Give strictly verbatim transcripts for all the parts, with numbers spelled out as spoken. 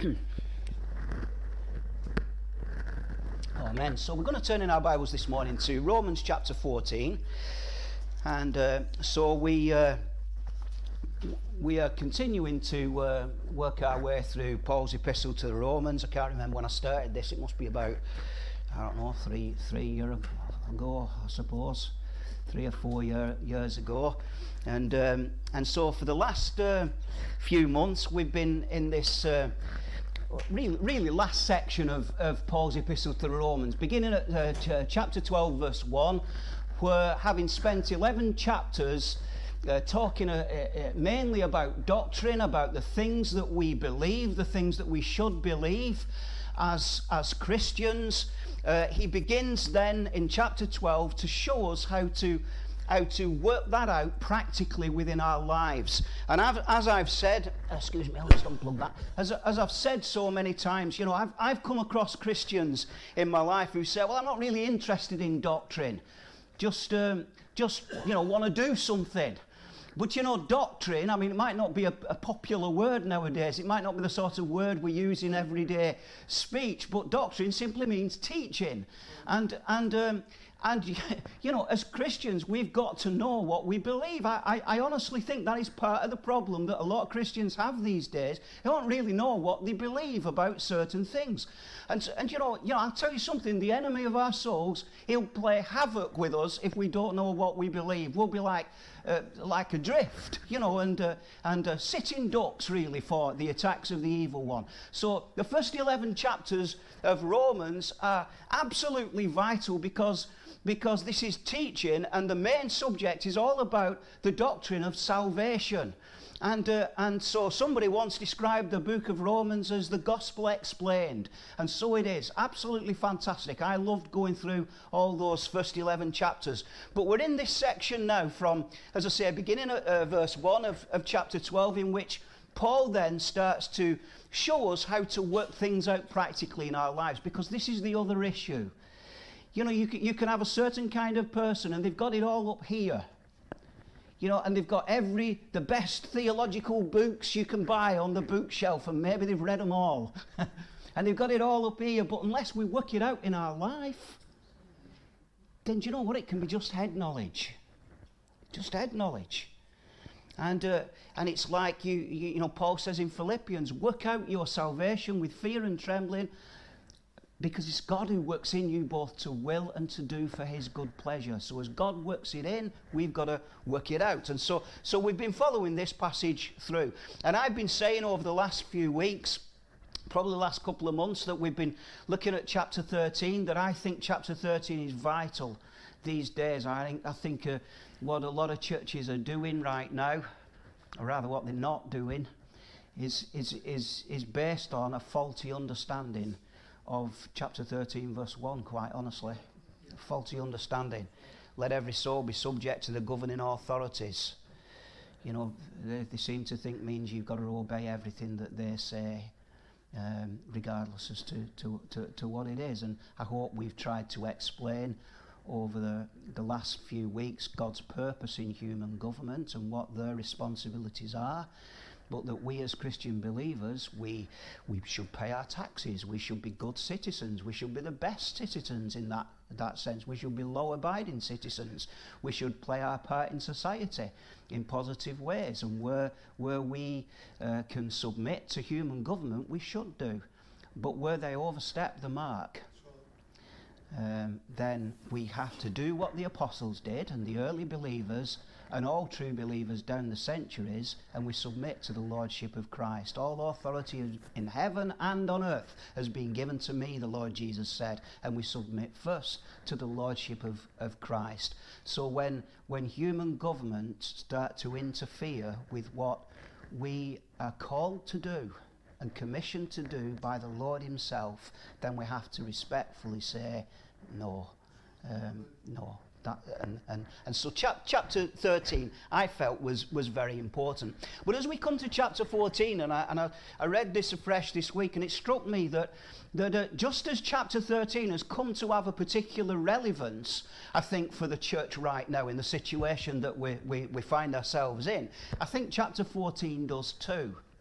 Amen. So we're going to turn in our Bibles this morning to Romans chapter fourteen, and uh, so we uh, we are continuing to uh, work our way through Paul's epistle to the Romans. I can't remember when I started this. It must be about, I don't know, three three years ago, I suppose, three or four year, years ago, and um, and so for the last uh, few months we've been in this. Uh, Really, really last section of, of Paul's epistle to the Romans, beginning at uh, ch- chapter twelve, verse one, where having spent eleven chapters uh, talking uh, uh, mainly about doctrine, about the things that we believe, the things that we should believe as, as Christians, uh, he begins then in chapter twelve to show us how to how to work that out practically within our lives. And I've, as I've said, excuse me, I'll just unplug that. As, as I've said so many times, you know, I've, I've come across Christians in my life who say, well, I'm not really interested in doctrine. Just, um, just you know, want to do something. But, you know, doctrine, I mean, it might not be a, a popular word nowadays. It might not be the sort of word we use in everyday speech, but doctrine simply means teaching. And, and, um, And, you know, as Christians, we've got to know what we believe. I, I, I honestly think that is part of the problem that a lot of Christians have these days. They don't really know what they believe about certain things. And, and you know, you know, I'll tell you something, the enemy of our souls, he'll play havoc with us if we don't know what we believe. We'll be like, uh, like adrift, you know, and, uh, and uh, sitting ducks, really, for the attacks of the evil one. So the first eleven chapters of Romans are absolutely vital because because this is teaching, and the main subject is all about the doctrine of salvation. And, uh, and so somebody once described the book of Romans as the gospel explained, and so it is. Absolutely fantastic. I loved going through all those first eleven chapters. But we're in this section now from, as I say, beginning at uh, verse one of, of chapter twelve, in which Paul then starts to show us how to work things out practically in our lives, because this is the other issue. You know, you can, you can have a certain kind of person and they've got it all up here. You know, and they've got every, the best theological books you can buy on the bookshelf, and maybe they've read them all. And they've got it all up here, but unless we work it out in our life, then do you know what? It can be just head knowledge. Just head knowledge. And uh, and it's like, you, you, you know, Paul says in Philippians, work out your salvation with fear and trembling, because it's God who works in you both to will and to do for his good pleasure. So as God works it in, we've got to work it out. And so, so we've been following this passage through. And I've been saying over the last few weeks, probably the last couple of months, that we've been looking at chapter thirteen, that I think chapter thirteen is vital these days. I think, I think uh, what a lot of churches are doing right now, or rather what they're not doing, is, is, is, is based on a faulty understanding of chapter thirteen, verse one, quite honestly. Faulty understanding. Let every soul be subject to the governing authorities. You know, they, they seem to think means you've got to obey everything that they say, um, regardless as to, to, to, to what it is. And I hope we've tried to explain over the, the last few weeks God's purpose in human government and what their responsibilities are. But that we as Christian believers, we we should pay our taxes, we should be good citizens, we should be the best citizens in that, that sense, we should be law-abiding citizens, we should play our part in society in positive ways, and where, where we uh, can submit to human government, we should do. But where they overstep the mark, um, then we have to do what the apostles did, and the early believers, and all true believers down the centuries, and we submit to the lordship of Christ. All authority in heaven and on earth has been given to me, the Lord Jesus said, and we submit first to the lordship of, of Christ. So when, when human governments start to interfere with what we are called to do and commissioned to do by the Lord himself, then we have to respectfully say, no, um, no. That, and, and, and so chap, chapter thirteen I felt was, was very important. But as we come to chapter fourteen, and I, and I, I read this afresh this week, and it struck me that, that uh, just as chapter thirteen has come to have a particular relevance, I think, for the church right now in the situation that we, we, we find ourselves in, I think chapter fourteen does too.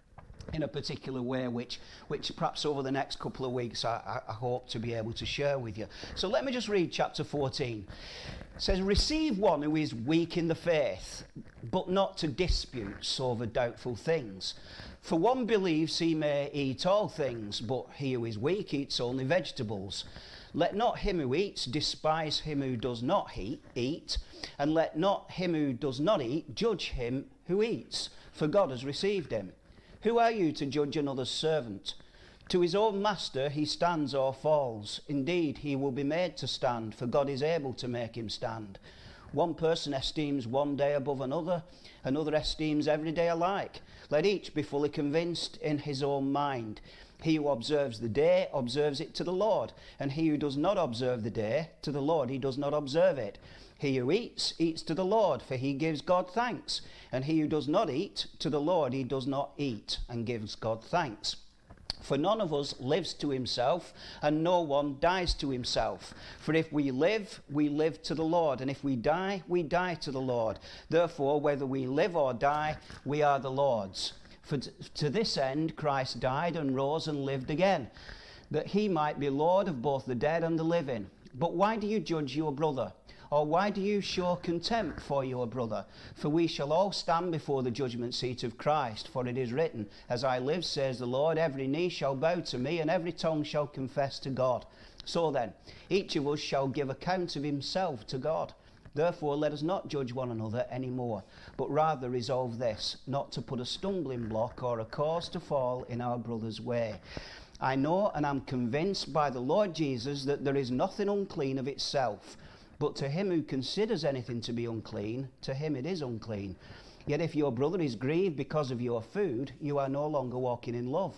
in a particular way, which which perhaps over the next couple of weeks I, I, I hope to be able to share with you. So let me just read chapter fourteen. It says, receive one who is weak in the faith, but not to disputes over doubtful things. For one believes he may eat all things, but he who is weak eats only vegetables. Let not him who eats despise him who does not he eat, and let not him who does not eat judge him who eats, for God has received him. Who are you to judge another's servant? To his own master he stands or falls. Indeed, he will be made to stand, for God is able to make him stand. One person esteems one day above another, another esteems every day alike. Let each be fully convinced in his own mind. He who observes the day observes it to the Lord, and he who does not observe the day, to the Lord he does not observe it. He who eats, eats to the Lord, for he gives God thanks. And he who does not eat, to the Lord he does not eat, and gives God thanks. For none of us lives to himself, and no one dies to himself. For if we live, we live to the Lord, and if we die, we die to the Lord. Therefore, whether we live or die, we are the Lord's. For t- to this end Christ died and rose and lived again, that he might be Lord of both the dead and the living. But why do you judge your brother? Or why do you show contempt for your brother? For we shall all stand before the judgment seat of Christ. For it is written, as I live, says the Lord, every knee shall bow to me, and every tongue shall confess to God. So then, each of us shall give account of himself to God. Therefore, let us not judge one another any more, but rather resolve this, not to put a stumbling block or a cause to fall in our brother's way. I know and am convinced by the Lord Jesus that there is nothing unclean of itself, but to him who considers anything to be unclean, to him it is unclean. Yet if your brother is grieved because of your food, you are no longer walking in love.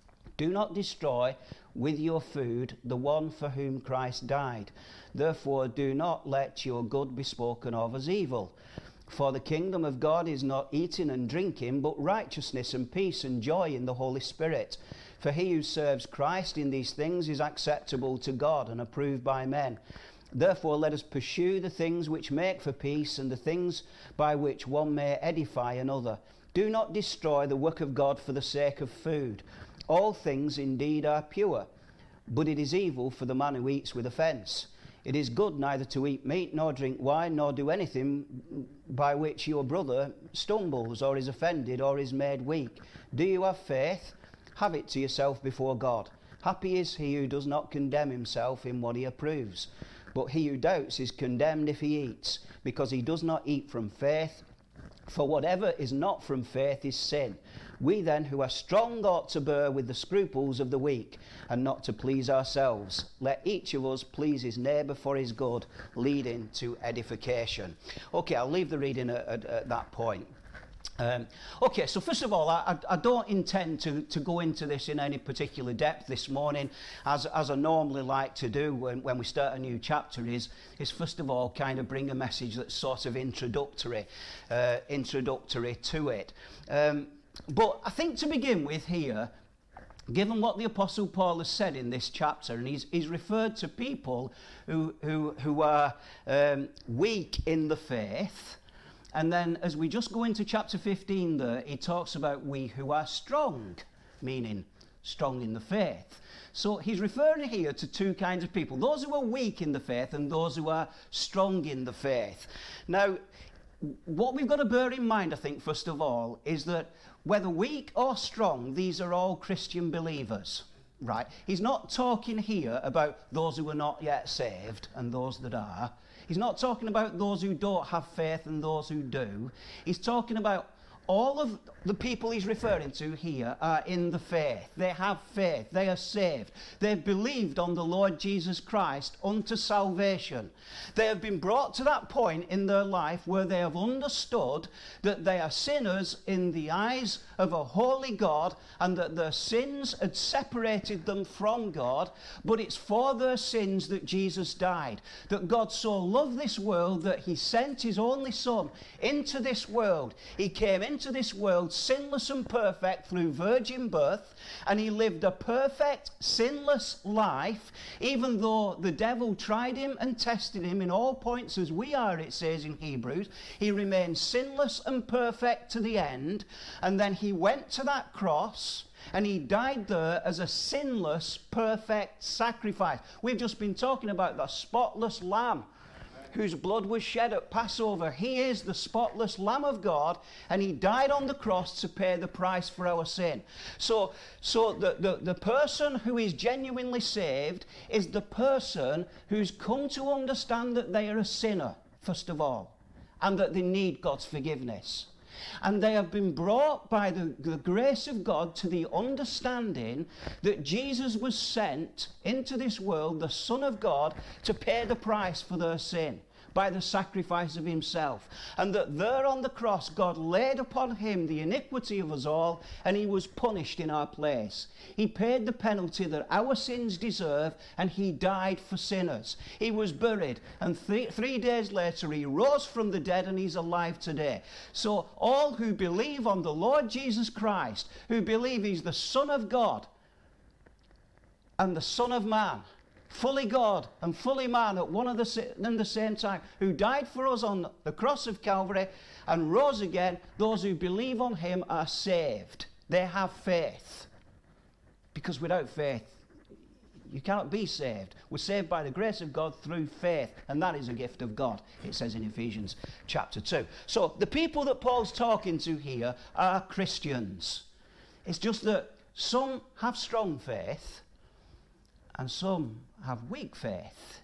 Do not destroy with your food the one for whom Christ died. Therefore do not let your good be spoken of as evil. For the kingdom of God is not eating and drinking, but righteousness and peace and joy in the Holy Spirit. For he who serves Christ in these things is acceptable to God and approved by men. Therefore let us pursue the things which make for peace, and the things by which one may edify another. Do not destroy the work of God for the sake of food. All things indeed are pure, but it is evil for the man who eats with offence. It is good neither to eat meat, nor drink wine, nor do anything by which your brother stumbles, or is offended, or is made weak. Do you have faith? Have it to yourself before God. Happy is he who does not condemn himself in what he approves. But he who doubts is condemned if he eats, because he does not eat from faith. For whatever is not from faith is sin. We then who are strong ought to bear with the scruples of the weak, and not to please ourselves. Let each of us please his neighbour for his good, leading to edification. Okay, I'll leave the reading at, at, at that point. Um, okay, so first of all, I, I don't intend to, to go into this in any particular depth this morning, as, as I normally like to do when, when we start a new chapter, is, is first of all kind of bring a message that's sort of introductory, uh, introductory to it. Um, but I think to begin with here, given what the Apostle Paul has said in this chapter, and he's, he's referred to people who, who, who are um, weak in the faith. And then as we just go into chapter fifteen there, he talks about we who are strong, meaning strong in the faith. So he's referring here to two kinds of people, those who are weak in the faith and those who are strong in the faith. Now, what we've got to bear in mind, I think, first of all, is that whether weak or strong, these are all Christian believers. Right? He's not talking here about those who are not yet saved and those that are. He's not talking about those who don't have faith and those who do. He's talking about all of the people he's referring to here are in the faith. They have faith. They are saved. They've believed on the Lord Jesus Christ unto salvation. They have been brought to that point in their life where they have understood that they are sinners in the eyes of a holy God, and that their sins had separated them from God, but it's for their sins that Jesus died. That God so loved this world that he sent his only Son into this world. He came into into this world sinless and perfect through virgin birth, and he lived a perfect, sinless life, even though the devil tried him and tested him in all points as we are, it says in Hebrews. He remained sinless and perfect to the end, and then he went to that cross, and he died there as a sinless, perfect sacrifice. We've just been talking about the spotless Lamb whose blood was shed at Passover. He is the spotless Lamb of God, and he died on the cross to pay the price for our sin. So, so the, the, the person who is genuinely saved is the person who's come to understand that they are a sinner, first of all, and that they need God's forgiveness. And they have been brought by the, the grace of God to the understanding that Jesus was sent into this world, the Son of God, to pay the price for their sin by the sacrifice of himself. And that there on the cross, God laid upon him the iniquity of us all, and he was punished in our place. He paid the penalty that our sins deserve, and he died for sinners. He was buried, and th- three days later he rose from the dead, and he's alive today. So all who believe on the Lord Jesus Christ, who believe he's the Son of God and the Son of Man, fully God and fully man at one of the and the same time, who died for us on the cross of Calvary and rose again, those who believe on him are saved. They have faith. Because without faith, you cannot be saved. We're saved by the grace of God through faith, and that is a gift of God, it says in Ephesians chapter two. So the people that Paul's talking to here are Christians. It's just that some have strong faith and some have weak faith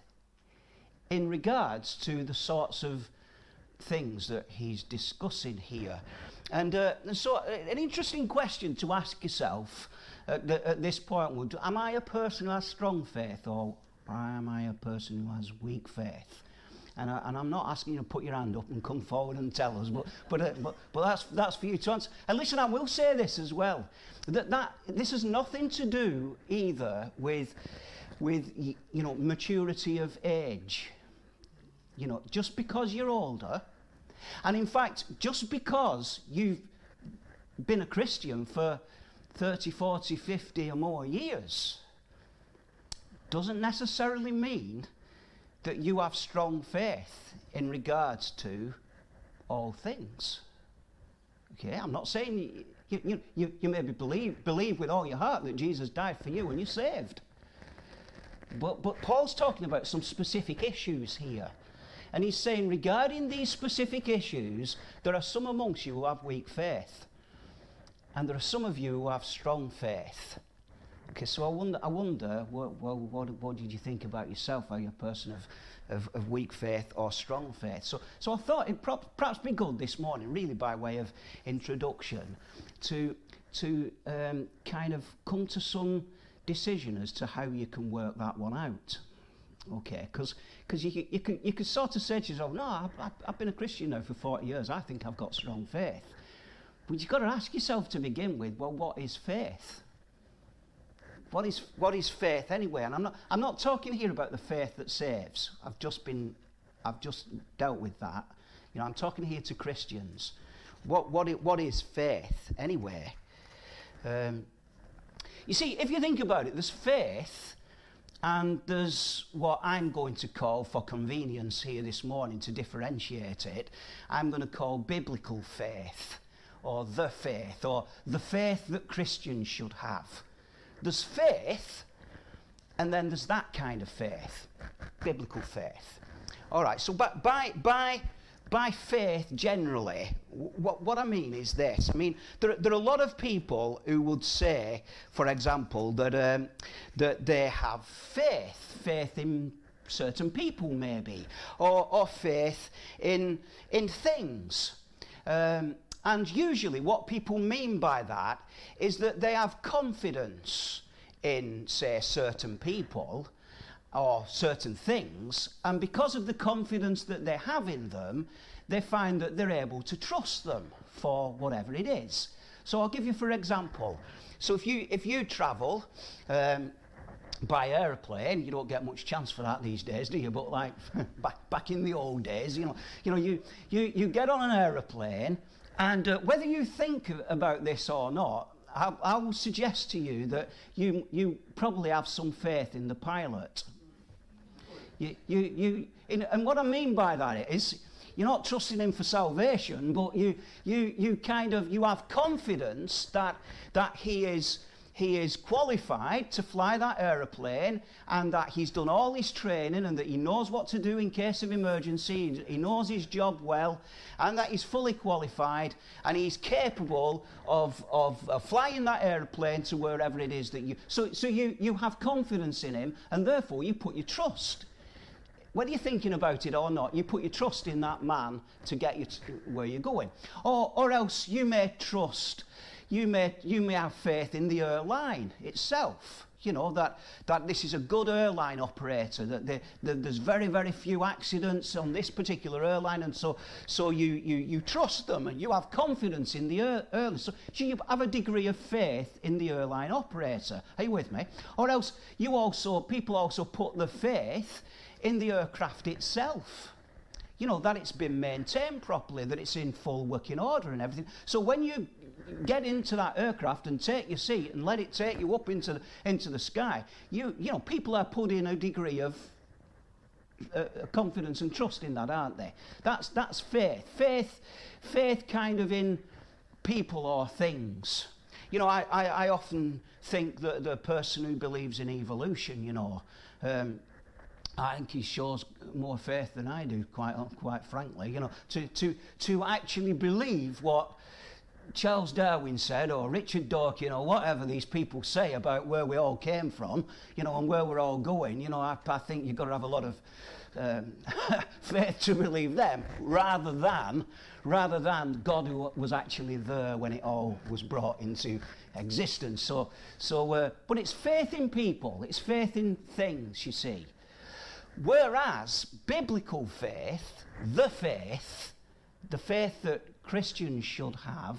in regards to the sorts of things that he's discussing here. And, uh, and so an interesting question to ask yourself at, the, at this point would, am I a person who has strong faith, or am I a person who has weak faith? And, I, and I'm not asking you to put your hand up and come forward and tell us, but, but, uh, but, but that's, that's for you to answer. And listen, I will say this as well, that, that this has nothing to do either with with, you know, maturity of age. You know, just because you're older, and in fact, just because you've been a Christian for thirty, forty, fifty or more years, doesn't necessarily mean that you have strong faith in regards to all things. Okay, I'm not saying you, you, you, you maybe believe, believe with all your heart that Jesus died for you and you're saved. But, but Paul's talking about some specific issues here. And he's saying regarding these specific issues, there are some amongst you who have weak faith. And there are some of you who have strong faith. Okay, so I wonder, I wonder well, well, what, what did you think about yourself? Are you a person of, of, of weak faith or strong faith? So, so I thought it'd pro- perhaps be good this morning, really by way of introduction, to, to um, kind of come to some decision as to how you can work that one out. Okay, because because you, you can you can sort of say to yourself, no, I've, I've been a Christian now for forty years, I think I've got strong faith. But you've got to ask yourself to begin with, well, what is faith? What is what is faith anyway? And I'm not I'm not talking here about the faith that saves. I've just been I've just dealt with that. You know, I'm talking here to Christians. What what it, what is faith anyway? Um, You see, if you think about it, there's faith, and there's what I'm going to call, for convenience here this morning, to differentiate it, I'm going to call biblical faith, or the faith, or the faith that Christians should have. There's faith, and then there's that kind of faith, biblical faith. All right, so by, by, by By faith, generally, what, what I mean is this. I mean, there, there are a lot of people who would say, for example, that, um, that they have faith, faith in certain people maybe, or, or faith in, in things. Um, and usually what people mean by that is that they have confidence in, say, certain people, or certain things, and because of the confidence that they have in them, they find that they're able to trust them for whatever it is. So I'll give you for example. So if you if you travel um, by airplane, you don't get much chance for that these days, do you? But like back back in the old days, you know, you know, you you you get on an airplane And uh, whether you think about this or not, I, I will suggest to you that you, you probably have some faith in the pilot. You, you, you, in, and what I mean by that is, you're not trusting him for salvation, but you, you, you kind of, you have confidence that, that he is, he is qualified to fly that aeroplane, and that he's done all his training, and that he knows what to do in case of emergency, he knows his job well, and that he's fully qualified, and he's capable of, of, of flying that aeroplane to wherever it is that you... So, so you, you have confidence in him, and therefore you put your trust. Whether you're thinking about it or not, you put your trust in that man to get you to where you're going. Or, or else you may trust, you may, you may have faith in the airline itself. You know, that, that this is a good airline operator, that they, that there's very, very few accidents on this particular airline, and so, so you, you, you trust them and you have confidence in the air, airline. So, so you have a degree of faith in the airline operator. Are you with me? Or else you also, people also put the faith in the aircraft itself. You know, that it's been maintained properly, that it's in full working order and everything. So when you get into that aircraft and take your seat and let it take you up into the, into the sky, you, you know, people are putting a degree of uh, confidence and trust in that, aren't they? That's, that's faith. Faith, faith kind of in people or things. You know, I, I, I often think that the person who believes in evolution, you know, um, I think he shows more faith than I do, quite quite frankly. You know, to to to actually believe what Charles Darwin said, or Richard Dawkins, or whatever these people say about where we all came from, you know, and where we're all going. You know, I, I think you've got to have a lot of um, faith to believe them, rather than rather than God who was actually there when it all was brought into existence. So so, uh, but it's faith in people. It's faith in things. You see. Whereas biblical faith, the faith, the faith that Christians should have,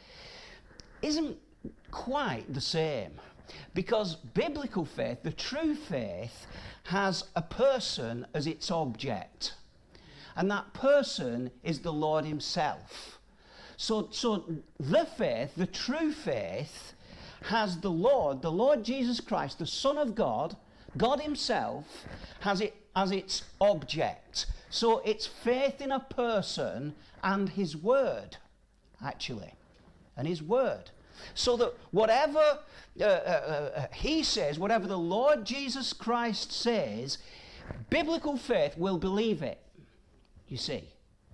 isn't quite the same. Because biblical faith, the true faith, has a person as its object. And that person is the Lord himself. So, so the faith, the true faith, has the Lord, the Lord Jesus Christ, the Son of God, God himself, has it as its object. So it's faith in a person and his word, actually, and his word. So that whatever uh, uh, uh, he says, whatever the Lord Jesus Christ says, biblical faith will believe it, you see.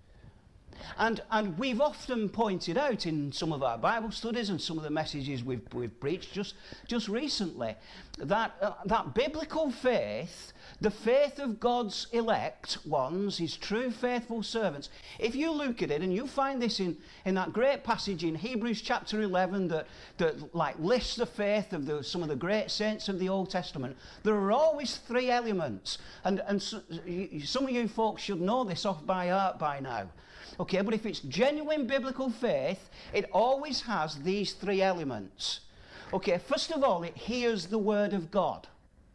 And, and we've often pointed out in some of our Bible studies and some of the messages we've, we've preached just, just recently, that, uh, that biblical faith, the faith of God's elect ones, his true faithful servants, if you look at it, and you find this in, in that great passage in Hebrews chapter eleven that, that like lists the faith of the, some of the great saints of the Old Testament, there are always three elements. And, and so, you, some of you folks should know this off by heart by now. Okay, but if it's genuine biblical faith, it always has these three elements. Okay, first of all, it hears the word of God.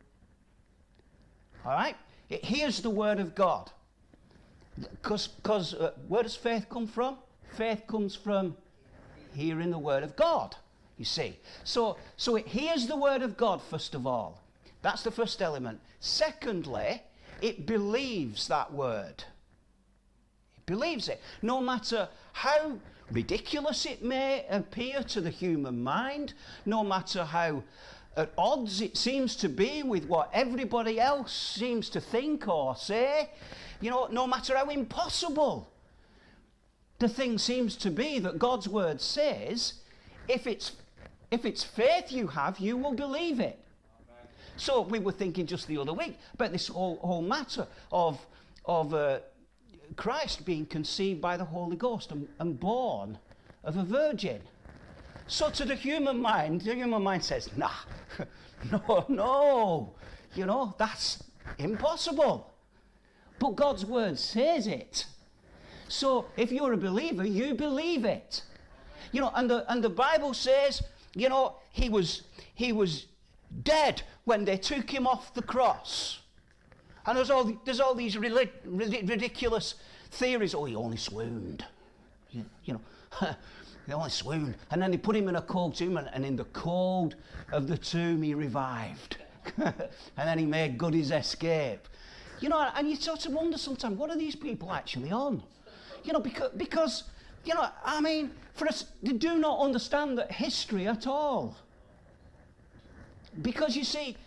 All right? It hears the word of God. Because uh, where does faith come from? Faith comes from hearing the word of God, you see. So, so it hears the word of God, first of all. That's the first element. Secondly, it believes that word. Believes it, no matter how ridiculous it may appear to the human mind, no matter how at odds it seems to be with what everybody else seems to think or say, you know, no matter how impossible the thing seems to be that God's word says, if it's, if it's faith you have, you will believe it. Amen. So we were thinking just the other week about this whole, whole matter of, of uh, Christ being conceived by the Holy Ghost and, and born of a virgin. So to the human mind, the human mind says, nah, no, no, you know, that's impossible. But God's word says it. So if you're a believer, you believe it. You know, and the, and the Bible says, you know, he was, he was dead when they took him off the cross. And there's all, there's all these ridiculous theories. Oh, he only swooned. You, you know, They only swooned. And then they put him in a cold tomb, and, and in the cold of the tomb he revived. And then he made good his escape. You know, and you sort of wonder sometimes, what are these people actually on? You know, because, because you know, I mean, for us, they do not understand that history at all. Because you see,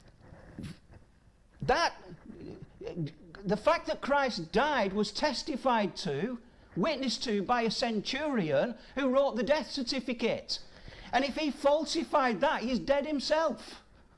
that, the fact that Christ died was testified to, witnessed to by a centurion who wrote the death certificate. And if he falsified that, he's dead himself.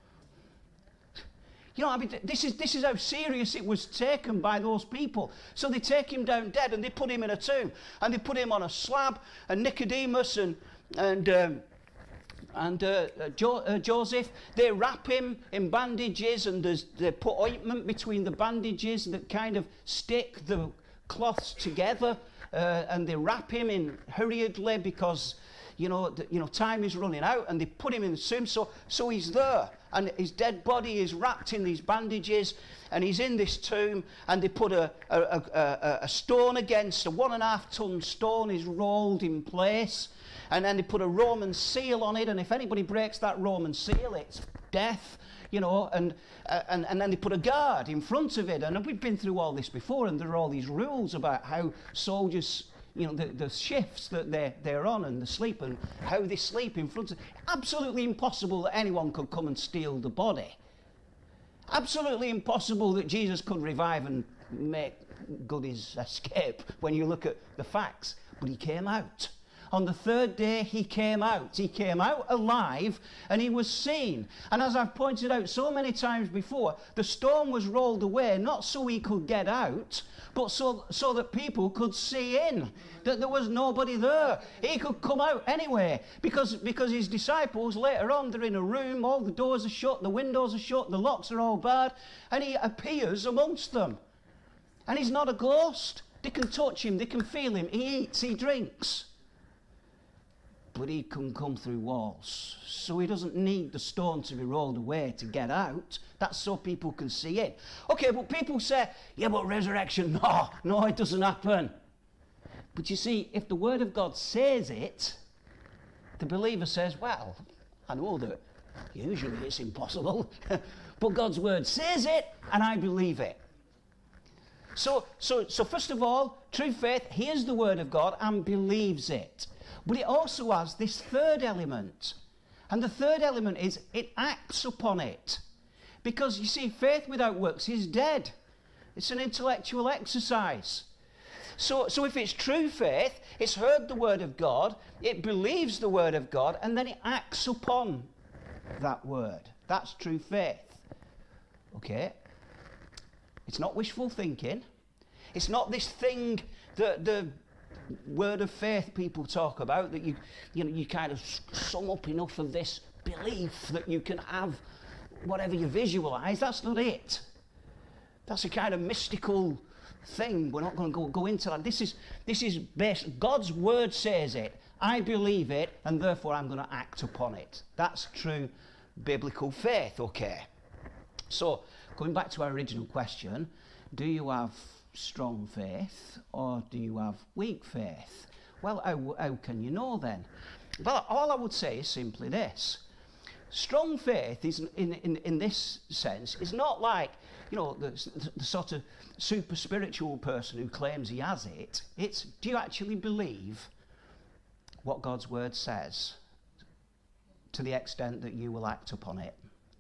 You know, I mean, this is, this is how serious it was taken by those people. So they take him down dead and they put him in a tomb. And they put him on a slab. And Nicodemus and, and, um, and uh, jo uh, Joseph, they wrap him in bandages. And there's, they put ointment between the bandages that kind of stick the cloths together. Uh, and they wrap him in hurriedly because, you know, the, you know, time is running out. And they put him in the tomb. So, so he's there. And his dead body is wrapped in these bandages, and he's in this tomb, and they put a, a, a, a stone against, a one and a half ton stone is rolled in place, and then they put a Roman seal on it, and if anybody breaks that Roman seal, it's death, you know, and, uh, and, and then they put a guard in front of it, and we've been through all this before, and there are all these rules about how soldiers, you know, the, the shifts that they're, they're on and the sleep and how they sleep in front of... Absolutely impossible that anyone could come and steal the body. Absolutely impossible that Jesus could revive and make good his escape when you look at the facts. But he came out. On the third day, he came out. He came out alive, and he was seen. And as I've pointed out so many times before, the stone was rolled away, not so he could get out, but so, so that people could see in, that there was nobody there. He could come out anyway, because, because his disciples, later on, they're in a room, all the doors are shut, the windows are shut, the locks are all barred, and he appears amongst them. And he's not a ghost. They can touch him, they can feel him, he eats, he drinks. But he can come through walls. So he doesn't need the stone to be rolled away to get out. That's so people can see it. Okay, but people say, yeah, but resurrection, no, no, it doesn't happen. But you see, if the Word of God says it, the believer says, well, I know that usually it's impossible, but God's Word says it, and I believe it. So, so, so first of all, true faith hears the Word of God and believes it. But it also has this third element. And the third element is it acts upon it. Because, you see, faith without works is dead. It's an intellectual exercise. So, so if it's true faith, it's heard the Word of God, it believes the Word of God, and then it acts upon that Word. That's true faith. Okay? It's not wishful thinking. It's not this thing that the word of faith people talk about, that you, you know, you kind of sum up enough of this belief that you can have whatever you visualize. That's not it. That's a kind of mystical thing. We're not going to go, go into that. This is, this is based, God's word says it. I believe it, and therefore I'm going to act upon it. That's true biblical faith, okay? So, going back to our original question, do you have strong faith or do you have weak faith? Well, how, how can you know then? Well, all I would say is simply this. Strong faith is, in, in, in this sense, is not like, you know, the, the, the sort of super spiritual person who claims he has it. It's, do you actually believe what God's word says to the extent that you will act upon it?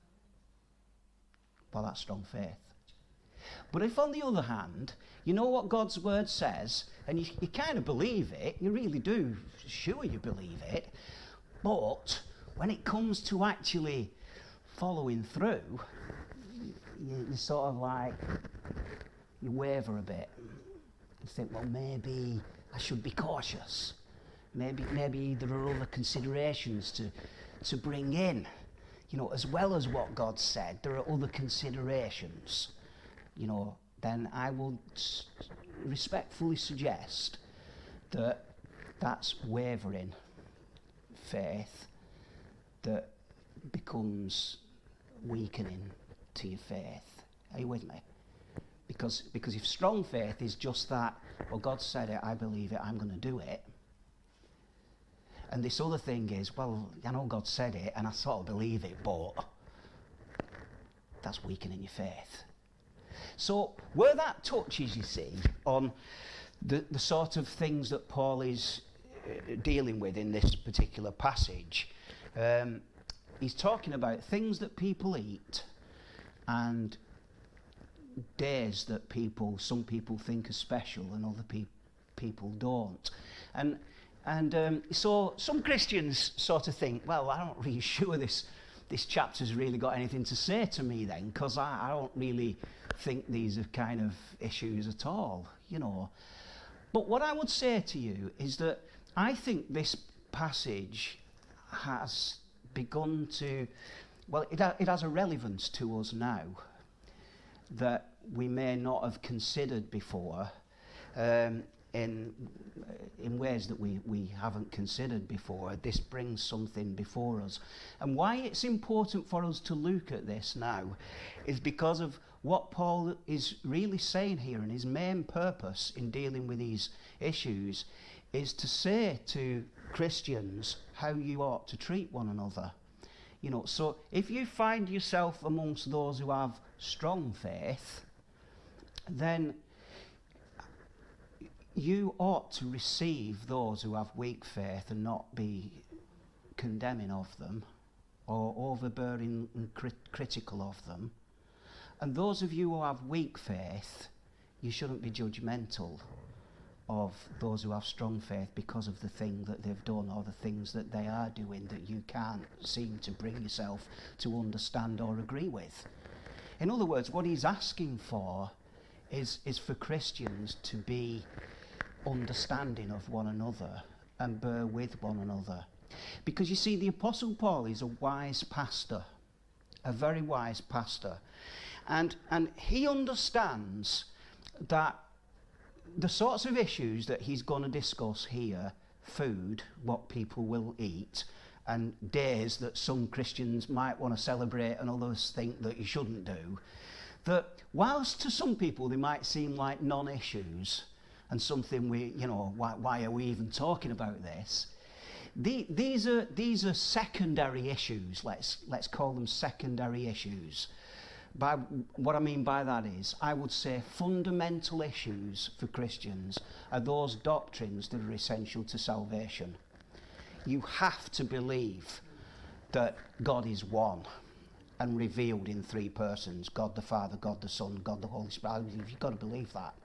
Well, that's strong faith. But if, on the other hand, you know what God's word says, and you, you kind of believe it, you really do, sure you believe it, but when it comes to actually following through, you, you sort of like, you waver a bit. You think, well, maybe I should be cautious. Maybe, maybe there are other considerations to, to bring in. You know, as well as what God said, there are other considerations. You know, then I will respectfully suggest that that's wavering faith that becomes weakening to your faith. Are you with me? Because, because if strong faith is just that, well, God said it, I believe it, I'm going to do it, And this other thing is, well, I know God said it, and I sort of believe it, but that's weakening your faith. So where that touches, you see, on the, the sort of things that Paul is uh, dealing with in this particular passage, um, he's talking about things that people eat and days that people, some people think are special and other pe- people don't. And and um, so some Christians sort of think, well, I'm not really sure this this chapter's really got anything to say to me then, because I, I don't really think these are kind of issues at all, you know. But what I would say to you is that I think this passage has begun to, well, it, ha- it has a relevance to us now that we may not have considered before, um, in in ways that we, we haven't considered before. This brings something before us. And why it's important for us to look at this now is because of what Paul is really saying here, and his main purpose in dealing with these issues is to say to Christians how you ought to treat one another. You know, so if you find yourself amongst those who have strong faith, then you ought to receive those who have weak faith and not be condemning of them or overbearing and crit- critical of them. And those of you who have weak faith, you shouldn't be judgmental of those who have strong faith because of the thing that they've done or the things that they are doing that you can't seem to bring yourself to understand or agree with. In other words, what he's asking for is, is for Christians to be understanding of one another and bear with one another. Because you see, the Apostle Paul is a wise pastor, a very wise pastor. And, and he understands that the sorts of issues that he's going to discuss here, food, what people will eat, and days that some Christians might want to celebrate and others think that you shouldn't do, that whilst to some people they might seem like non-issues and something we, you know, why, why are we even talking about this? The, these are these are secondary issues. Let's let's call them secondary issues. By what I mean by that is, I would say fundamental issues for Christians are those doctrines that are essential to salvation. You have to believe that God is one and revealed in three persons: God the Father, God the Son, God the Holy Spirit. You've got to believe that.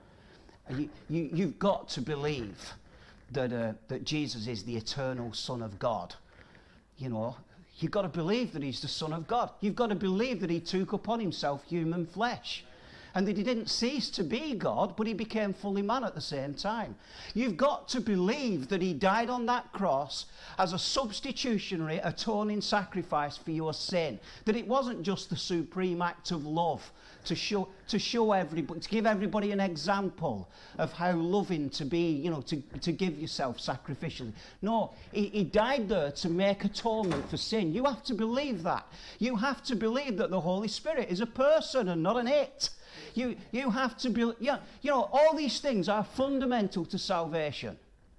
You, you, you've got to believe that uh, that Jesus is the eternal Son of God. You know, you've got to believe that he's the Son of God. You've got to believe that he took upon himself human flesh, and that he didn't cease to be God, but he became fully man at the same time. You've got to believe that he died on that cross as a substitutionary, atoning sacrifice for your sin. That it wasn't just the supreme act of love to show to show everybody, to give everybody an example of how loving to be, you know, to, to give yourself sacrificially. No, he, he died there to make atonement for sin. You have to believe that. You have to believe that the Holy Spirit is a person and not an it. You you have to be, yeah, you know, all these things are fundamental to salvation.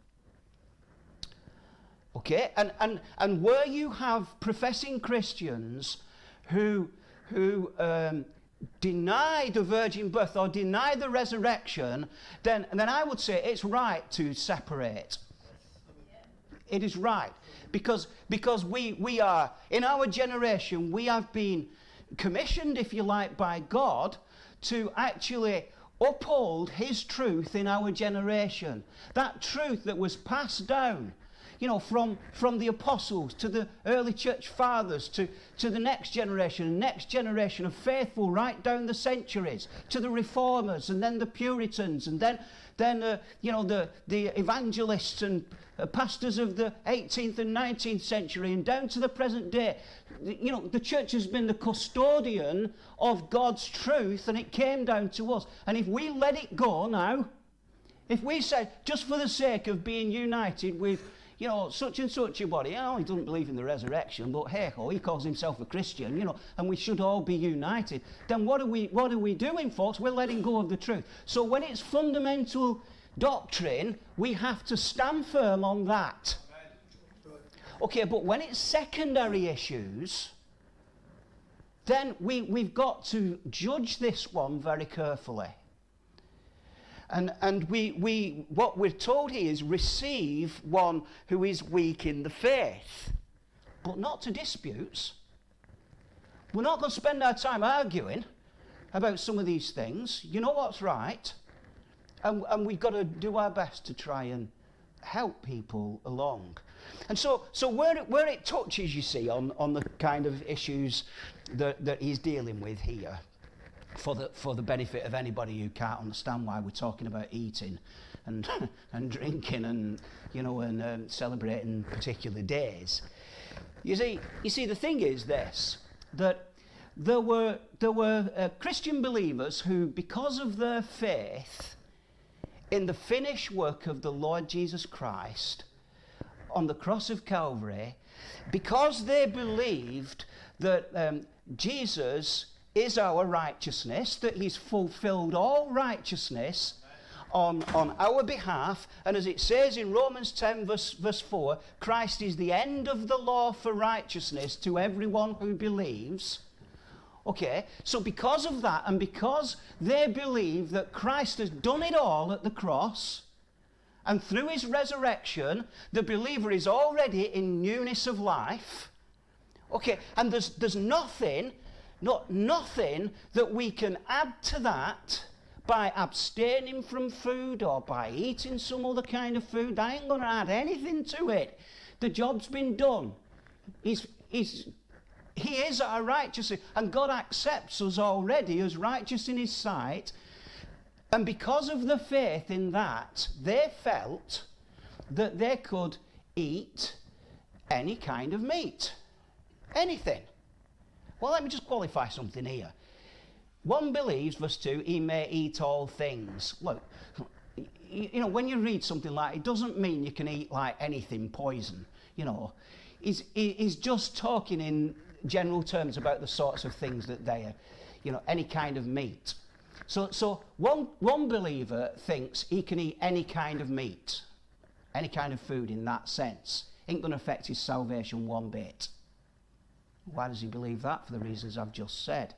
Okay, and and and where you have professing Christians who who um, deny the virgin birth or deny the resurrection, then then I would say it's right to separate. It is right, because because we we are in our generation, we have been commissioned, if you like, by God to actually uphold his truth in our generation. That truth that was passed down, you know, from, from the apostles to the early church fathers to, to the next generation, next generation of faithful right down the centuries, to the reformers and then the Puritans and then, then uh, you know, the, the evangelists and uh, pastors of the eighteenth and nineteenth century and down to the present day. You know, the church has been the custodian of God's truth, and it came down to us. And if we let it go now, if we said, just for the sake of being united with, you know, such and such a body, oh, he doesn't believe in the resurrection, but hey ho, he calls himself a Christian, you know, and we should all be united, then what are we what are we doing, folks? We're letting go of the truth. So when it's fundamental doctrine, we have to stand firm on that. Okay, but when it's secondary issues, then we, we've got to judge this one very carefully. And, and we, we, what we're told here is receive one who is weak in the faith, but not to disputes. We're not going to spend our time arguing about some of these things. You know what's right, and, and we've got to do our best to try and help people along. And so, so where, it, where it touches, you see, on, on the kind of issues that, that he's dealing with here, for the for the benefit of anybody who can't understand why we're talking about eating and and drinking and you know and um, celebrating particular days. You see, you see, the thing is this, that there were there were uh, Christian believers who, because of their faith in the finished work of the Lord Jesus Christ on the cross of Calvary, because they believed that um, Jesus is our righteousness, that he's fulfilled all righteousness on, on our behalf, and as it says in Romans ten verse, verse four, Christ is the end of the law for righteousness to everyone who believes. Okay, so because of that, and because they believe that Christ has done it all at the cross, and through his resurrection, the believer is already in newness of life. Okay, and there's, there's nothing Not nothing that we can add to that by abstaining from food or by eating some other kind of food. I ain't going to add anything to it. The job's been done. He's, he's, he is our righteousness, and God accepts us already as righteous in his sight. And because of the faith in that, they felt that they could eat any kind of meat. Anything. Well, let me just qualify something here. One believes, verse two, he may eat all things. Look, you know, when you read something like, it doesn't mean you can eat like anything poison, you know. He's, he's just talking in general terms about the sorts of things that they are, you know, any kind of meat. So, so one, one believer thinks he can eat any kind of meat, any kind of food in that sense. Ain't going to affect his salvation one bit. Why does he believe that? For the reasons I've just said.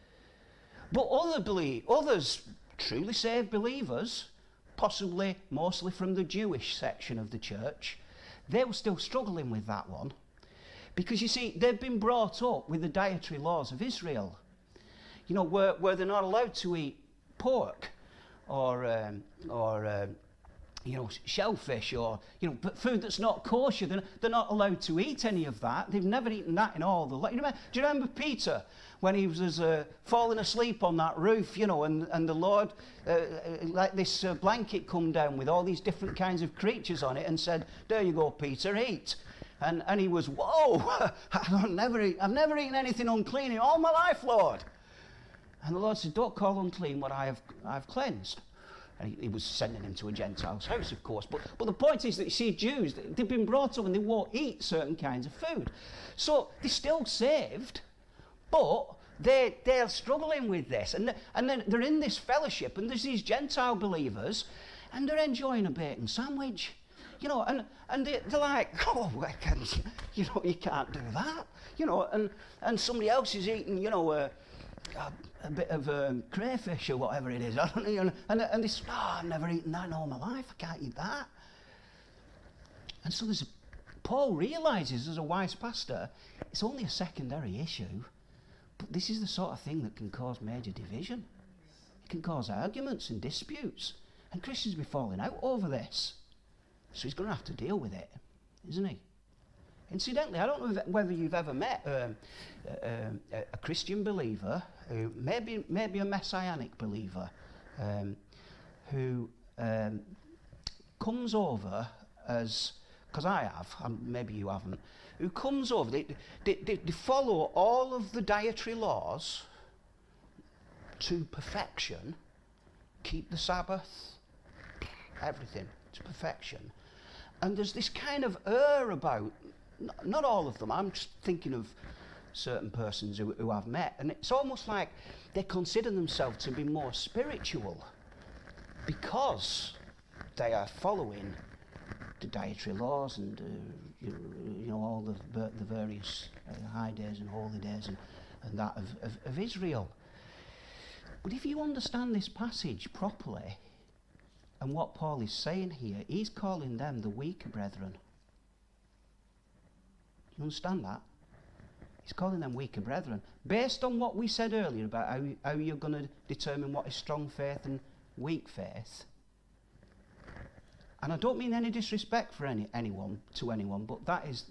But other believe, others, truly saved believers, possibly mostly from the Jewish section of the church, they were still struggling with that one. Because you see, they've been brought up with the dietary laws of Israel. You know, where, where they're not allowed to eat pork or, um, or um, you know, shellfish or, you know, food that's not kosher. They're, they're not allowed to eat any of that. They've never eaten that in all the... You remember, do you remember Peter when he was uh, falling asleep on that roof, you know, and, and the Lord, uh, like this uh, blanket come down with all these different kinds of creatures on it and said, there you go, Peter, eat. And, and he was, whoa, I've never, eat, I've never eaten anything unclean in all my life, Lord. And the Lord said, don't call unclean what I have I've cleansed. And he, he was sending him to a Gentile's house, of course. But, but the point is that you see, Jews, they've been brought up and they won't eat certain kinds of food. So they're still saved, but they, they're struggling with this. And, and then they're in this fellowship, and there's these Gentile believers, and they're enjoying a bacon sandwich. You know, and, and they, they're like, oh, I can't, you know, you can't do that. You know, and, and somebody else is eating, you know, uh, a, a bit of um, crayfish or whatever it is. I don't know, and, and they say, oh, I've never eaten that in all my life. I can't eat that. And so there's a, Paul realises, as a wise pastor, it's only a secondary issue, but this is the sort of thing that can cause major division. It can cause arguments and disputes, and Christians will be falling out over this. So he's going to have to deal with it, isn't he? Incidentally, I don't know if, whether you've ever met um, a, a, a Christian believer, who maybe maybe a messianic believer, um, who um, comes over as, because I have, and maybe you haven't, who comes over, they, they, they, they follow all of the dietary laws to perfection, keep the Sabbath, everything to perfection. And there's this kind of air about, not all of them, I'm just thinking of certain persons who, who I've met, and it's almost like they consider themselves to be more spiritual because they are following the dietary laws and, uh, you, you know, all the, the various uh, high days and holy days and, and that of, of, of Israel. But if you understand this passage properly, and what Paul is saying here, he's calling them the weaker brethren. You understand that? He's calling them weaker brethren. Based on what we said earlier about how, how you're going to determine what is strong faith and weak faith. And I don't mean any disrespect for any anyone to anyone, but that is,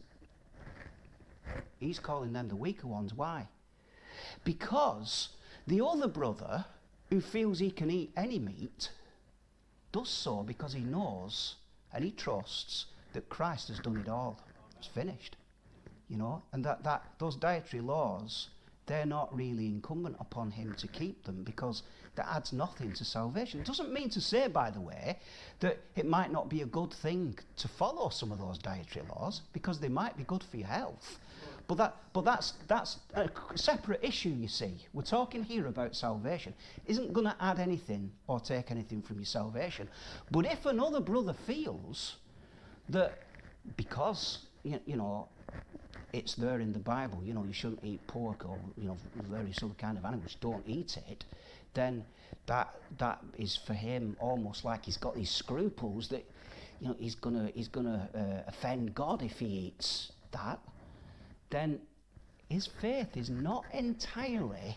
he's calling them the weaker ones. Why? Because the other brother who feels he can eat any meat does so because he knows and he trusts that Christ has done it all. It's finished. You know, and that, that those dietary laws, they're not really incumbent upon him to keep them because that adds nothing to salvation. It doesn't mean to say, by the way, that it might not be a good thing to follow some of those dietary laws because they might be good for your health. But that, but that's that's a separate issue, you see. We're talking here about salvation. Isn't going to add anything or take anything from your salvation. But if another brother feels that because, you, you know, it's there in the Bible, you know, you shouldn't eat pork or, you know, various other kind of animals, don't eat it, then that that is for him almost like he's got these scruples that, you know, he's gonna he's gonna uh, offend God if he eats that. Then his faith is not entirely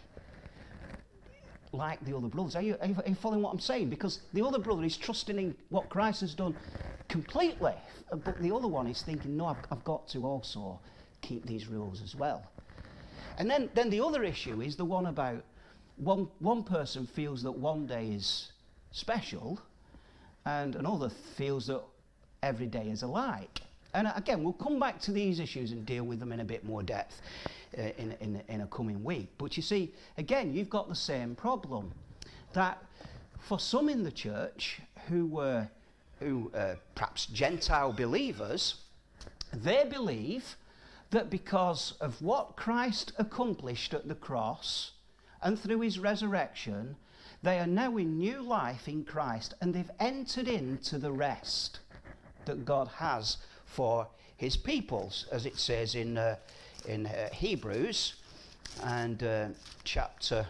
like the other brothers. Are you, are you, are you following what I'm saying? Because the other brother is trusting in what Christ has done completely, but the other one is thinking, no, I've, I've got to also keep these rules as well. And then, then the other issue is the one about one, one person feels that one day is special and another feels that every day is alike. And again, we'll come back to these issues and deal with them in a bit more depth uh, in, in, in a coming week. But you see, again, you've got the same problem, that for some in the church who were who uh, perhaps Gentile believers, they believe that because of what Christ accomplished at the cross and through his resurrection, they are now in new life in Christ and they've entered into the rest that God has for his peoples, as it says in uh, in uh, Hebrews and uh, chapter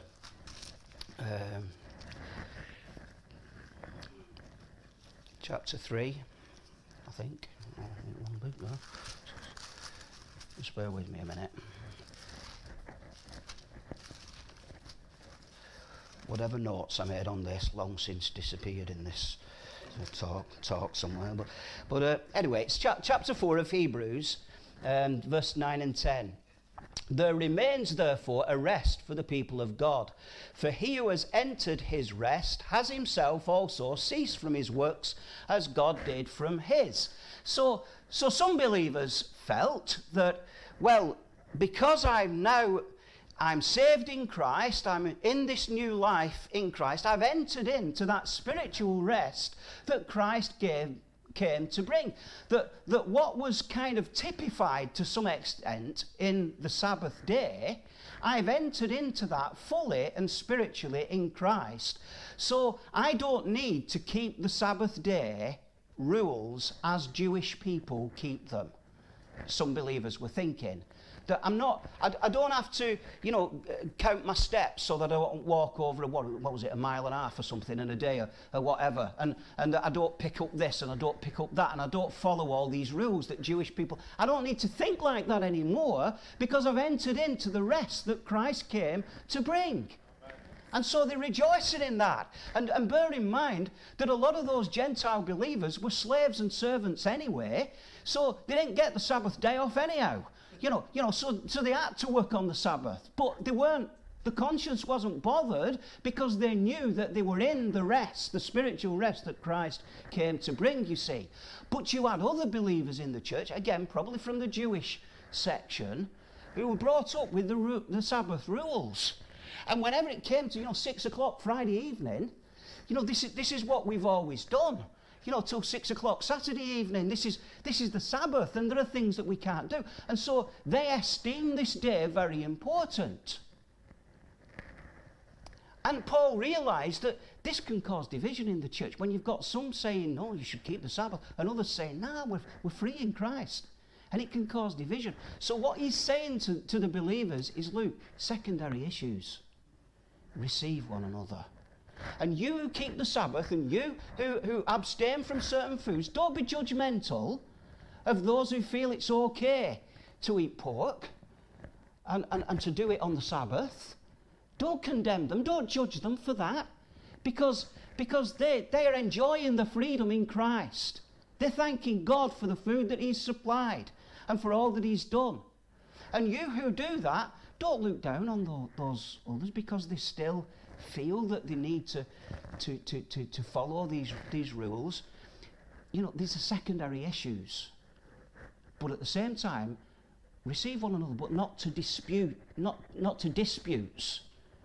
um, chapter three, I think. Just bear with me a minute. Whatever notes I made on this long since disappeared in this talk talk somewhere, but but uh, anyway, it's cha chapter four of Hebrews, um, verse nine and ten. There remains therefore a rest for the people of God, for he who has entered his rest has himself also ceased from his works as God did from his. So so some believers felt that, well, because I'm now I'm saved in Christ, I'm in this new life in Christ, I've entered into that spiritual rest that Christ gave, came to bring. That, that what was kind of typified to some extent in the Sabbath day, I've entered into that fully and spiritually in Christ. So I don't need to keep the Sabbath day rules as Jewish people keep them. Some believers were thinking. That I'm not, I, I don't have to, you know, count my steps so that I don't walk over a, what, what was it, a mile and a half or something in a day or, or whatever. And, and I don't pick up this and I don't pick up that and I don't follow all these rules that Jewish people, I don't need to think like that anymore because I've entered into the rest that Christ came to bring. And so they're rejoicing in that. And, and bear in mind that a lot of those Gentile believers were slaves and servants anyway, so they didn't get the Sabbath day off anyhow. You know, you know, so, so they had to work on the Sabbath, but they weren't, the conscience wasn't bothered because they knew that they were in the rest, the spiritual rest that Christ came to bring, you see. But you had other believers in the church, again, probably from the Jewish section, who were brought up with the, the Sabbath rules. And whenever it came to, you know, six o'clock Friday evening, you know, this is, this is what we've always done. You know, till six o'clock Saturday evening, this is, this is the Sabbath, and there are things that we can't do. And so they esteem this day very important. And Paul realized that this can cause division in the church. When you've got some saying, no, you should keep the Sabbath, and others saying, no, we're, we're free in Christ. And it can cause division. So what he's saying to, to the believers is, look, secondary issues. Receive one another. And you who keep the Sabbath, and you who, who abstain from certain foods, don't be judgmental of those who feel it's okay to eat pork and, and, and to do it on the Sabbath. Don't condemn them. Don't judge them for that. Because, because they, they are enjoying the freedom in Christ. They're thanking God for the food that he's supplied and for all that he's done. And you who do that, don't look down on the, those others because they still feel that they need to, to, to, to, to follow these, these rules. You know, these are secondary issues. But at the same time, receive one another, but not to dispute, not, not to disputes.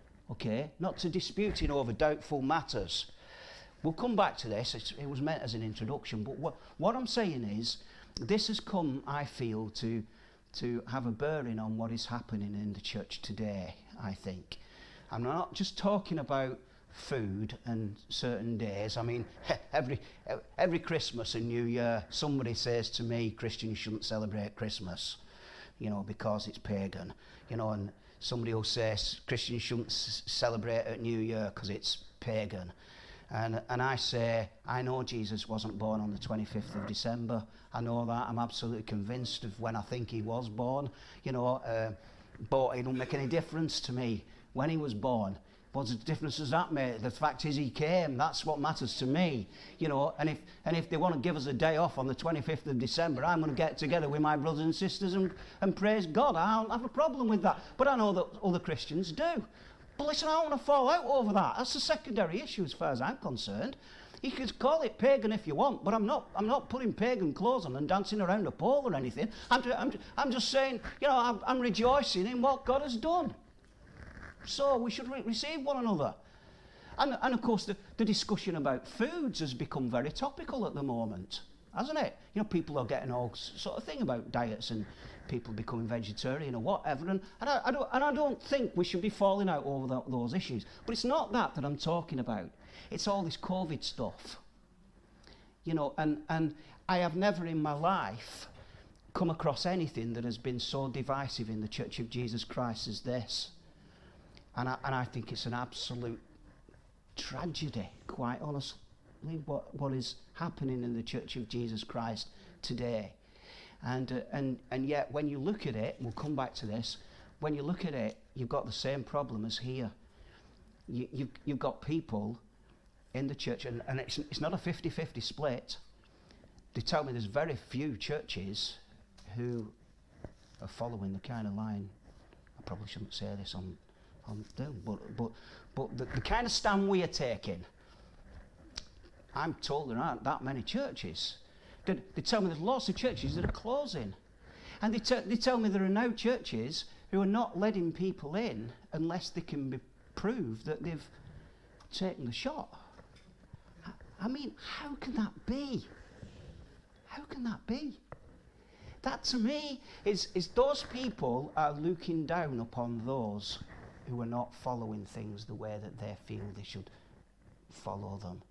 Okay? Not to disputing over doubtful matters. We'll come back to this. It's, it was meant as an introduction. But what, what I'm saying is, this has come, I feel, to, to have a bearing on what is happening in the church today, I think. I'm not just talking about food and certain days. I mean, every, every Christmas and New Year, somebody says to me, Christians shouldn't celebrate Christmas, you know, because it's pagan. You know, and somebody will say Christians shouldn't s- celebrate at New Year because it's pagan. And, and I say, I know Jesus wasn't born on the twenty-fifth of December. I know that. I'm absolutely convinced of when I think he was born. You know, uh, but it don't make any difference to me when he was born. What difference does that make? The fact is he came. That's what matters to me. You know, and if and if they want to give us a day off on the twenty-fifth of December, I'm going to get together with my brothers and sisters and, and praise God. I don't have a problem with that. But I know that other Christians do. But listen, I don't want to fall out over that. That's a secondary issue as far as I'm concerned. You could call it pagan if you want, but I'm not I'm not putting pagan clothes on and dancing around a pole or anything. I'm, ju- I'm, ju- I'm just saying, you know, I'm, I'm rejoicing in what God has done. So we should re- receive one another. And, and of course, the, the discussion about foods has become very topical at the moment, hasn't it? You know, people are getting all sort of thing about diets and people becoming vegetarian or whatever. And, and, I, I, don't, and I don't think we should be falling out over that, those issues. But it's not that that I'm talking about. It's all this COVID stuff. You know, and, and I have never in my life come across anything that has been so divisive in the Church of Jesus Christ as this. And I, and I think it's an absolute tragedy, quite honestly, what, what is happening in the Church of Jesus Christ today. And, uh, and, and yet, when you look at it, we'll come back to this, when you look at it, you've got the same problem as here. You, you've, you've got people in the church, and, and it's, it's not a fifty-fifty split. They tell me there's very few churches who are following the kind of line. I probably shouldn't say this on on them, but but but the, the kind of stand we are taking. I'm told there aren't that many churches. They, they tell me there's lots of churches that are closing, and they te- they tell me there are now churches who are not letting people in unless they can be proved that they've taken the shot. I mean, how can that be? How can that be? That to me is, is those people are looking down upon those who are not following things the way that they feel they should follow them.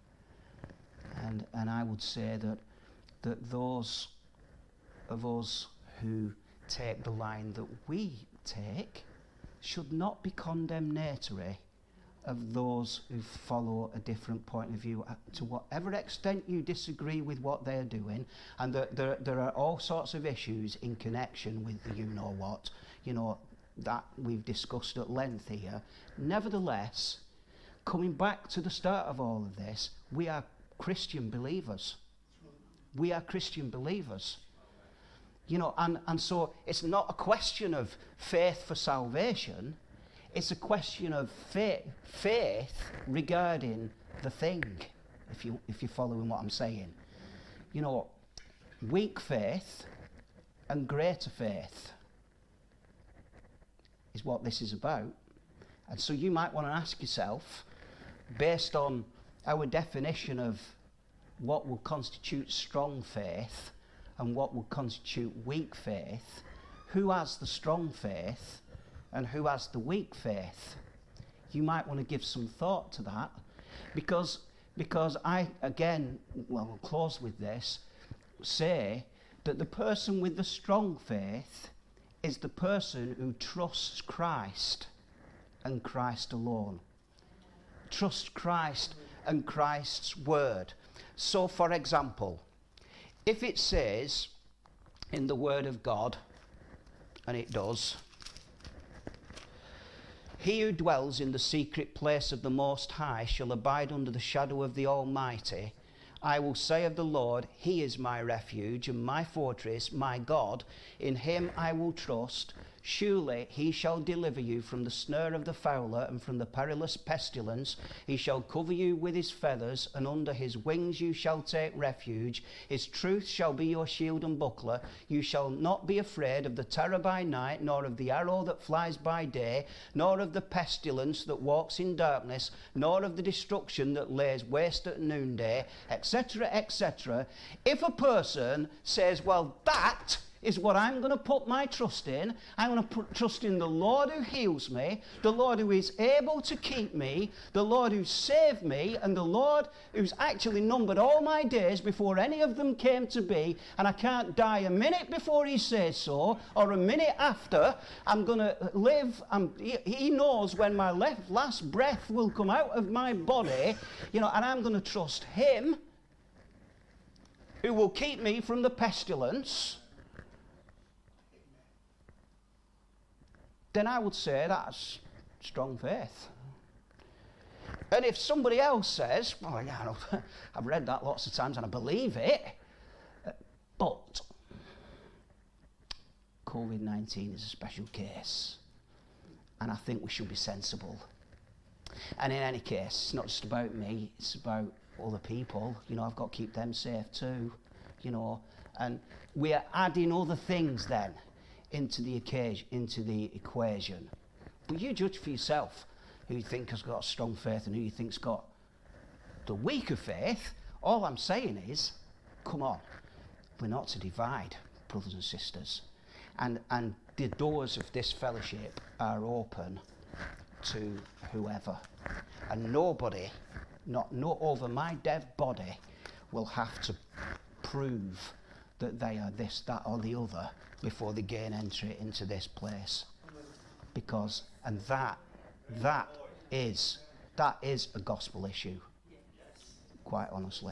And and I would say that that those of us who take the line that we take should not be condemnatory of those who follow a different point of view, to whatever extent you disagree with what they're doing. And there, there, there are all sorts of issues in connection with the you-know-what, you know, that we've discussed at length here. Nevertheless, coming back to the start of all of this, we are Christian believers. We are Christian believers. You know, and, and so it's not a question of faith for salvation. It's a question of faith, faith regarding the thing, if you if you're following what I'm saying. You know, weak faith and greater faith is what this is about. And so you might want to ask yourself, based on our definition of what will constitute strong faith and what will constitute weak faith, who has the strong faith and who has the weak faith? You might want to give some thought to that, because because I, again, well, I'll close with this, say that the person with the strong faith is the person who trusts Christ and Christ alone. Trust Christ and Christ's word. So, for example, if it says in the word of God, and it does, he who dwells in the secret place of the Most High shall abide under the shadow of the Almighty. I will say of the Lord, he is my refuge and my fortress, my God. In him I will trust. Surely he shall deliver you from the snare of the fowler and from the perilous pestilence. He shall cover you with his feathers, and under his wings you shall take refuge. His truth shall be your shield and buckler. You shall not be afraid of the terror by night, nor of the arrow that flies by day, nor of the pestilence that walks in darkness, nor of the destruction that lays waste at noonday, et cetera, et cetera. If a person says, well, that is what I'm going to put my trust in. I'm going to put trust in the Lord who heals me, the Lord who is able to keep me, the Lord who saved me, and the Lord who's actually numbered all my days before any of them came to be, and I can't die a minute before he says so, or a minute after. I'm going to live. I'm, he, he knows when my left, last breath will come out of my body, you know, and I'm going to trust him who will keep me from the pestilence. Then I would say that's strong faith. And if somebody else says, well, yeah, I know, I've read that lots of times and I believe it, but COVID nineteen is a special case, and I think we should be sensible. And in any case, it's not just about me, it's about other people. You know, I've got to keep them safe too, you know, and we are adding other things then into the occasion, into the equation. But you judge for yourself who you think has got strong faith and who you think's got the weaker faith. All I'm saying is, come on, we're not to divide, brothers and sisters. And and the doors of this fellowship are open to whoever. And nobody, not no over my dead body, will have to prove that they are this, that or the other before they gain entry into this place. Because, and that, that is, that is a gospel issue, quite honestly.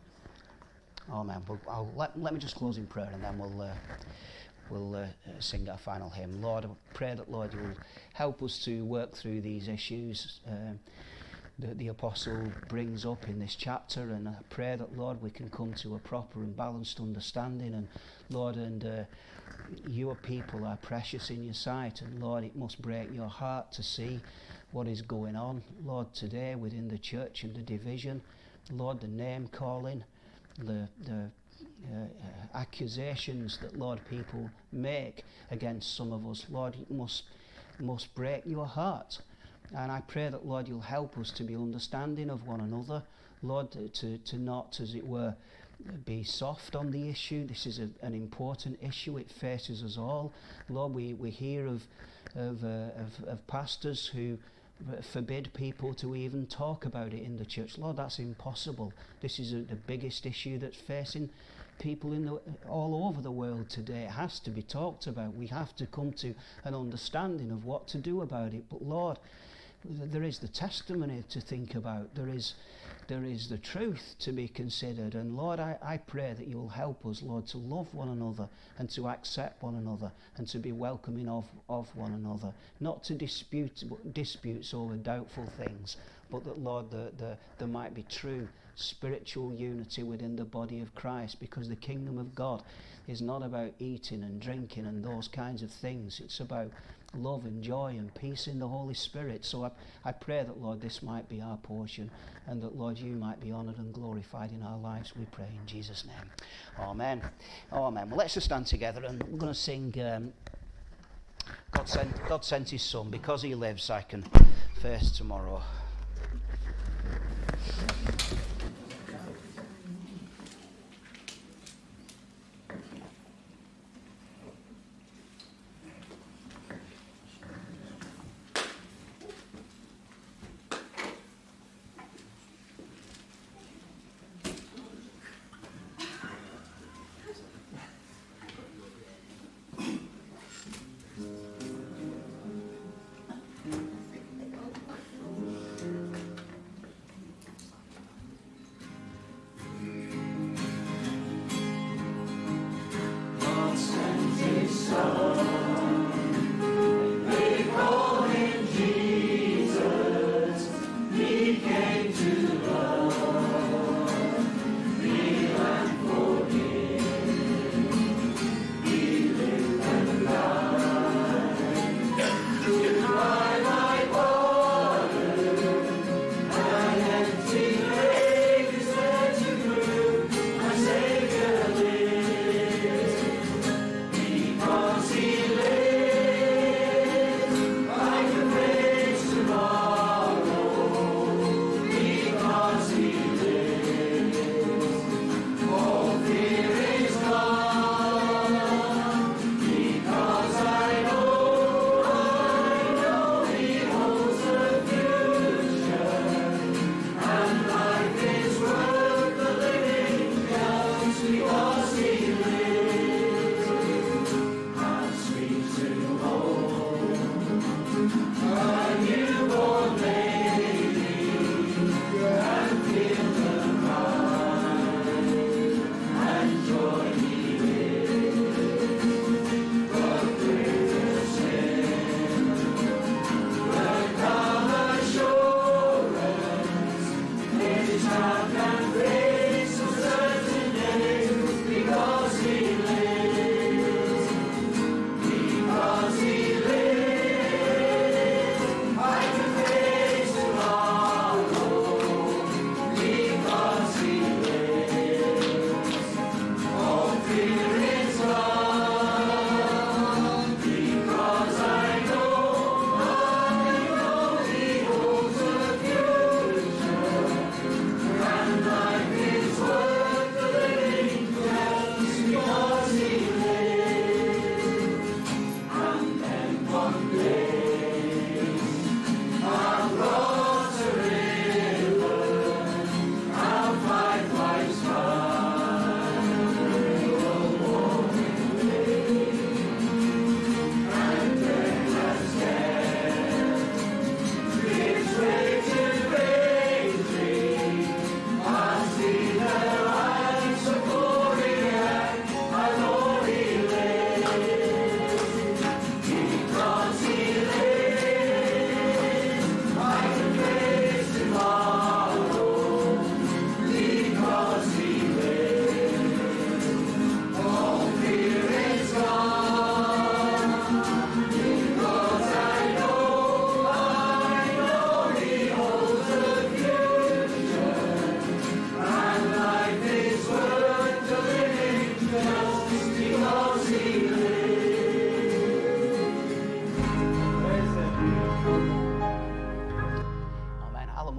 Amen. Well, I'll let, let me just close in prayer, and then we'll, uh, we'll uh, sing our final hymn. Lord, I pray that, Lord, you will help us to work through these issues um, that the apostle brings up in this chapter, and I pray that, Lord, we can come to a proper and balanced understanding. And Lord, and uh, your people are precious in your sight, and Lord, it must break your heart to see what is going on, Lord, today within the church and the division, Lord, the name calling, the the uh, uh, accusations that, Lord, people make against some of us. Lord, it must must break your heart. And I pray that, Lord, you'll help us to be understanding of one another, Lord, to, to not, as it were, be soft on the issue. This is a, an important issue. It faces us all. Lord, we, we hear of, of, uh, of, of pastors who forbid people to even talk about it in the church. Lord, that's impossible. This is a, the biggest issue that's facing people in the, all over the world today. It has to be talked about. We have to come to an understanding of what to do about it. But Lord, there is the testimony to think about. There is there is the truth to be considered. And Lord, I, I pray that you will help us, Lord, to love one another and to accept one another and to be welcoming of, of one another. Not to dispute disputes over doubtful things, but that, Lord, the, the, there might be true spiritual unity within the body of Christ, because the kingdom of God is not about eating and drinking and those kinds of things. It's about love and joy and peace in the Holy Spirit. So I, I pray that, Lord, this might be our portion, and that, Lord, you might be honoured and glorified in our lives, we pray in Jesus' name. Amen. Amen. Well, let's just stand together, and we're going to sing um, God sent, God sent his son, because he lives I can face tomorrow.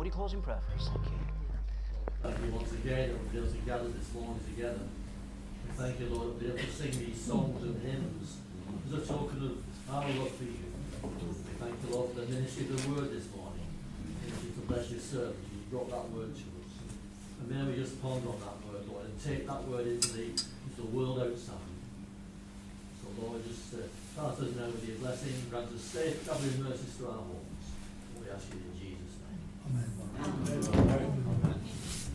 somebody close in prayer for us? Thank you. Thank you once again that we'll be able to gather this morning together. We thank you, Lord, that we'll be able to sing these songs and hymns as a token of our love for you. We thank you, Lord, for the ministry of the word this morning. Thank you to bless your servant. You brought that word to us. And may we just ponder on that word, Lord, and take that word into the, into the world outside. So, Lord, just uh, pass us now with your blessing, grant us safe travelling mercies to our homes. We ask you in Jesus' name. Amen. Amen. Amen.